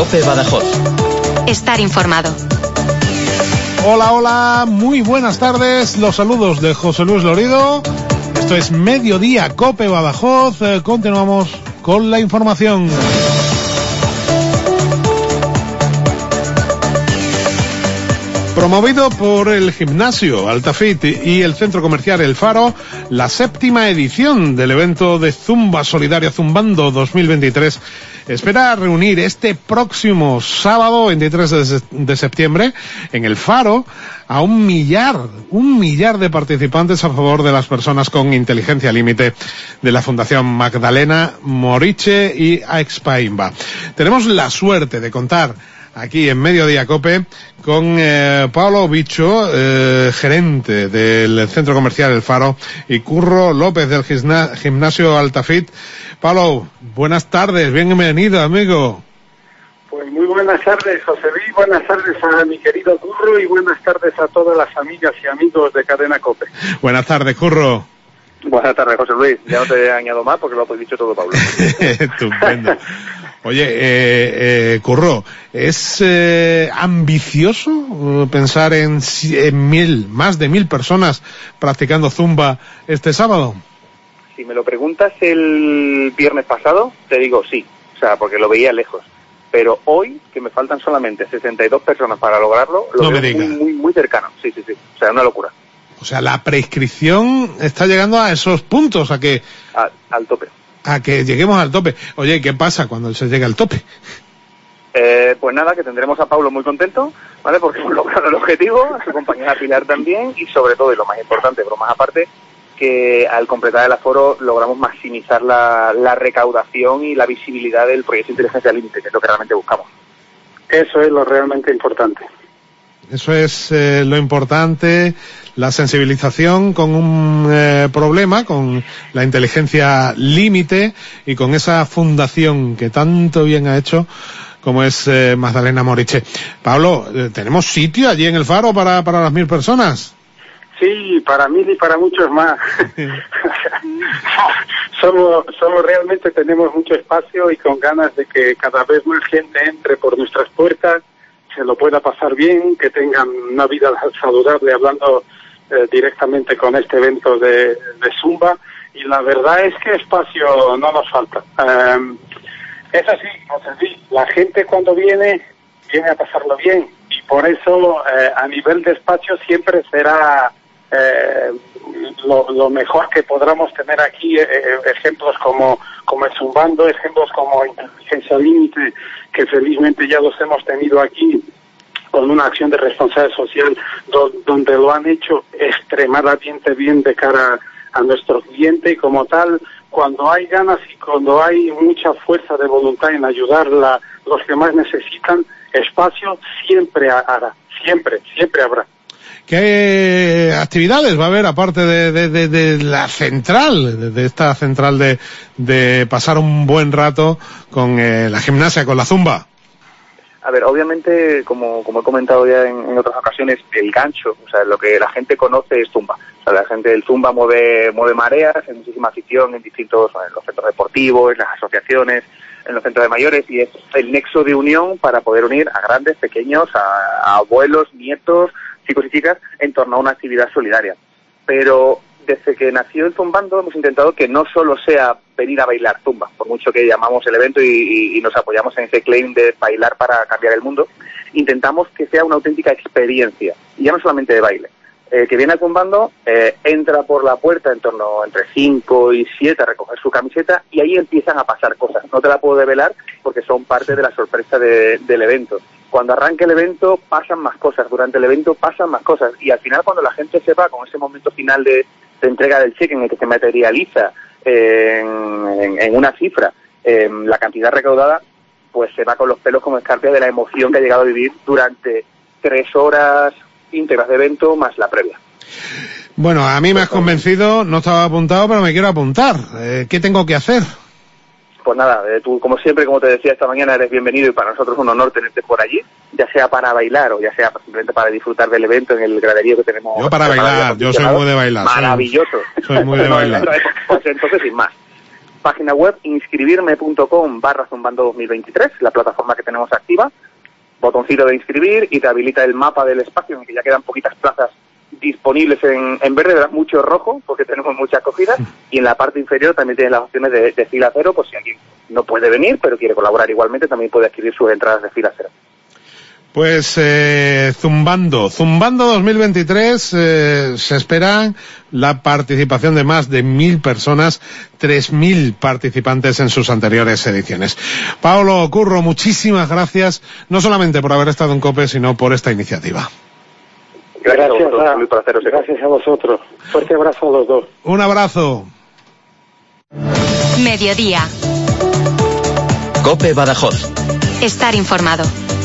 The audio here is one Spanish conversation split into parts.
COPE Badajoz. Estar informado. Hola, hola, muy buenas tardes. Los saludos de José Luis Lorido. Esto es Mediodía COPE Badajoz. Continuamos con la información. Promovido por el gimnasio Altafit y el centro comercial El Faro, la 7ª edición del evento de Zumba Solidaria Zumbando 2023 espera reunir este próximo sábado 23 de septiembre en El Faro a un millar de participantes a favor de las personas con inteligencia límite de la Fundación Magdalena Moriche y Expaimba. Tenemos la suerte de contar aquí en Mediodía COPE con Pablo Bicho, gerente del centro comercial El Faro, y Curro López del gimnasio Altafit. Pablo, buenas tardes, bienvenido, amigo. Pues muy buenas tardes, José Luis, buenas tardes a mi querido Curro y buenas tardes a todas las amigas y amigos de Cadena COPE. Buenas tardes, Curro. Buenas tardes, José Luis. Ya no te añado más porque lo has dicho todo, Pablo. Estupendo. Oye, Curro, ¿es ambicioso pensar en más de 1.000 personas practicando zumba este sábado? Si me lo preguntas el viernes pasado, te digo sí, o sea, porque lo veía lejos. Pero hoy, que me faltan solamente 62 personas para lograrlo, lo veo muy cercano. Sí, o sea, una locura. O sea, la prescripción está llegando a esos puntos, al tope. A que lleguemos al tope. Oye, ¿qué pasa cuando se llega al tope? Pues nada, que tendremos a Pablo muy contento, ¿vale? Porque hemos logrado el objetivo, a su compañera Pilar también, y sobre todo, y lo más importante, bromas aparte, que al completar el aforo logramos maximizar la recaudación y la visibilidad del proyecto Inteligencia Límite, que es lo que realmente buscamos. Eso es lo realmente importante. Eso es lo importante, la sensibilización con un problema, con la inteligencia límite y con esa fundación que tanto bien ha hecho como es Magdalena Moriche. Pablo, ¿tenemos sitio allí en El Faro para las 1.000 personas? Sí, para 1.000 y para muchos más. Solo realmente tenemos mucho espacio y con ganas de que cada vez más gente entre por nuestras puertas, se lo pueda pasar bien, que tengan una vida saludable, hablando directamente con este evento de Zumba, y la verdad es que espacio no nos falta. Es así, la gente cuando viene a pasarlo bien, y por eso a nivel de espacio siempre será lo mejor que podamos tener aquí, ejemplos como el Zumbando, ejemplos como Inteligencia Límite, que felizmente ya los hemos tenido aquí con una acción de responsabilidad social donde lo han hecho extremadamente bien de cara a nuestro cliente, y como tal, cuando hay ganas y cuando hay mucha fuerza de voluntad en ayudar los que más necesitan, espacio siempre habrá, siempre habrá. ¿Qué actividades va a haber aparte de la central, de esta central de pasar un buen rato con la gimnasia, con la zumba? A ver, obviamente, como he comentado ya en otras ocasiones, el gancho, o sea, lo que la gente conoce es zumba. O sea, la gente del zumba mueve mareas, hay muchísima afición en los centros deportivos, en las asociaciones, en los centros de mayores, y es el nexo de unión para poder unir a grandes, pequeños, a abuelos, nietos, chicos y chicas, en torno a una actividad solidaria. Pero desde que nació el Zumbando hemos intentado que no solo sea venir a bailar zumba, por mucho que llamamos el evento y nos apoyamos en ese claim de bailar para cambiar el mundo, intentamos que sea una auténtica experiencia, y ya no solamente de baile. Que viene al Zumbando, entra por la puerta entre 5 y 7 a recoger su camiseta, y ahí empiezan a pasar cosas. No te la puedo develar porque son parte de la sorpresa del evento. Cuando arranque el evento pasan más cosas, durante el evento pasan más cosas, y al final, cuando la gente se va con ese momento final de entrega del cheque en el que se materializa en una cifra la cantidad recaudada, pues se va con los pelos como escarpias de la emoción que ha llegado a vivir durante 3 horas íntegras de evento más la previa. Bueno, a mí me has convencido, no estaba apuntado, pero me quiero apuntar. ¿Qué tengo que hacer? Pues nada, tú como siempre, como te decía esta mañana, eres bienvenido, y para nosotros es un honor tenerte por allí, ya sea para bailar o ya sea simplemente para disfrutar del evento en el graderío que tenemos. Yo para bailar, yo soy muy de bailar. Maravilloso. Soy muy de bailar. Pues entonces, sin más. página web inscribirme.com/zumbando 2023, la plataforma que tenemos activa, botoncito de inscribir y te habilita el mapa del espacio, en el que ya quedan poquitas plazas disponibles en verde, ¿verdad? Mucho rojo, porque tenemos mucha acogida, y en la parte inferior también tienes las opciones de fila cero, por si alguien no puede venir, pero quiere colaborar igualmente, también puede adquirir sus entradas de fila cero. Pues Zumbando 2023, se espera la participación de más de 1.000 personas, 3.000 participantes en sus anteriores ediciones. Paolo Curro, muchísimas gracias, no solamente por haber estado en COPE, sino por esta iniciativa. Gracias a vosotros. Fuerte abrazo a los dos. Un abrazo. Mediodía. COPE Badajoz. Estar informado.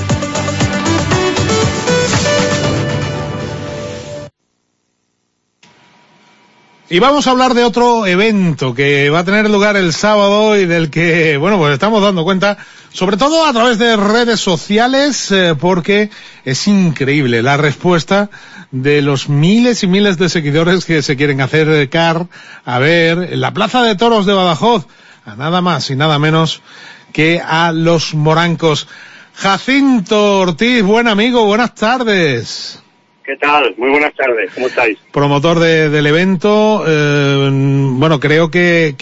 Y vamos a hablar de otro evento que va a tener lugar el sábado y del que, bueno, pues estamos dando cuenta, sobre todo a través de redes sociales, porque es increíble la respuesta de los miles y miles de seguidores que se quieren acercar a ver en la Plaza de Toros de Badajoz a nada más y nada menos que a los morancos. Jacinto Ortiz, buen amigo, buenas tardes. ¿Qué tal? Muy buenas tardes, ¿cómo estáis? Promotor del evento, bueno, creo que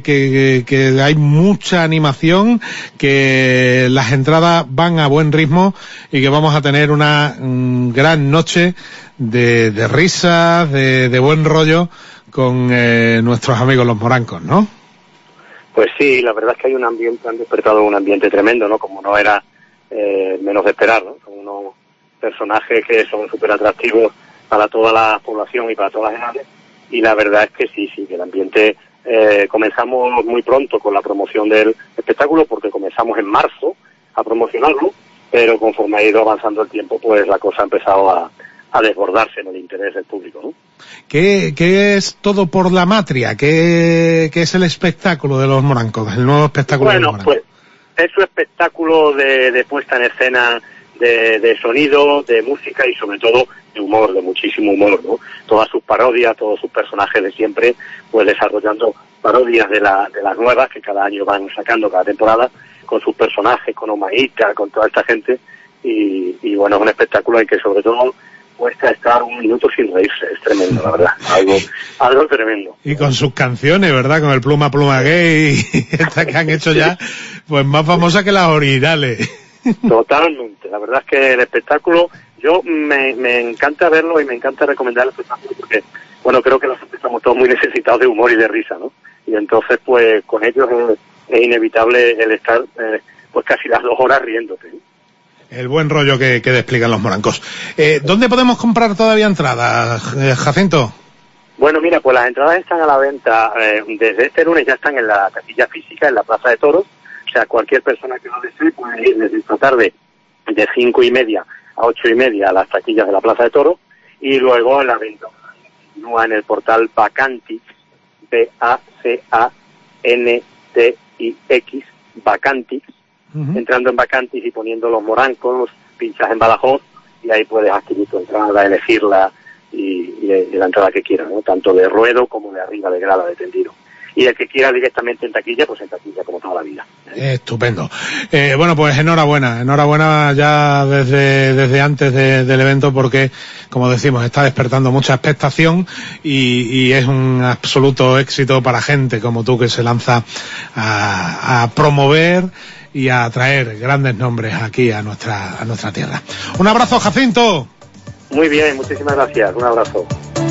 hay mucha animación, que las entradas van a buen ritmo y que vamos a tener una gran noche de risas, de buen rollo con nuestros amigos los morancos, ¿no? Pues sí, la verdad es que hay un ambiente, han despertado un ambiente tremendo, ¿no? Como no era menos de esperar, ¿no? Son unos personajes que son súper atractivos para toda la población y para todas las edades, y la verdad es que sí, que el ambiente, comenzamos muy pronto con la promoción del espectáculo, porque comenzamos en marzo a promocionarlo, pero conforme ha ido avanzando el tiempo, pues la cosa ha empezado a desbordarse en el interés del público, ¿no? ¿Qué es Todo por la Matria? ¿Qué es el espectáculo de los morancos, el nuevo espectáculo de los morancos? Bueno, pues es un espectáculo de puesta en escena, de sonido, de música y sobre todo de humor, de muchísimo humor, ¿no? Todas sus parodias, todos sus personajes de siempre, pues desarrollando parodias de las nuevas que cada año van sacando, cada temporada, con sus personajes, con Omaíta, con toda esta gente, y bueno, es un espectáculo en que sobre todo cuesta estar un minuto sin reírse, es tremendo, la verdad, algo tremendo. Y con sus canciones, ¿verdad? Con el Pluma Pluma Gay, esta que han hecho ya, pues más famosa que las originales. Totalmente, la verdad es que el espectáculo, yo me encanta verlo y me encanta recomendar el espectáculo porque, bueno, creo que nosotros estamos todos muy necesitados de humor y de risa, ¿no? Y entonces, pues, con ellos es inevitable el estar, pues, casi las 2 horas riéndote, ¿no? El buen rollo que despliegan los morancos. ¿Dónde podemos comprar todavía entradas, Jacinto? Bueno, mira, pues las entradas están a la venta, desde este lunes ya están en la taquilla física, en la Plaza de Toros. O sea, cualquier persona que lo desee puede ir desde esta tarde de 5:30 a 8:30 a las taquillas de la Plaza de Toros, y luego la venta continúa en el portal Bacantix, Bacantix, Bacantix, entrando en Bacantix y poniendo los morancos, pinchas en Badajoz y ahí puedes adquirir tu entrada, elegirla y la entrada que quieras, ¿no? Tanto de ruedo como de arriba, de grada, de tendido. Y el que quiera directamente en taquilla, pues en taquilla, como toda la vida. Estupendo. Bueno, pues enhorabuena ya desde antes del evento, porque, como decimos, está despertando mucha expectación y es un absoluto éxito para gente como tú que se lanza a promover y a traer grandes nombres aquí a nuestra tierra. Un abrazo, Jacinto. Muy bien, muchísimas gracias. Un abrazo.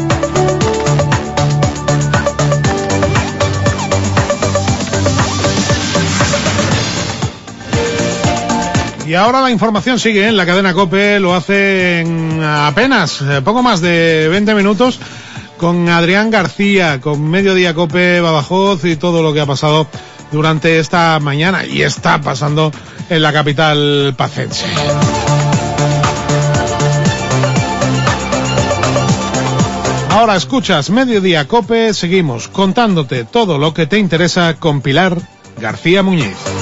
Y ahora la información sigue en la cadena COPE, lo hace en apenas poco más de 20 minutos con Adrián García, con Mediodía COPE Badajoz y todo lo que ha pasado durante esta mañana y está pasando en la capital pacense. Ahora escuchas Mediodía COPE, seguimos contándote todo lo que te interesa con Pilar García Muñiz.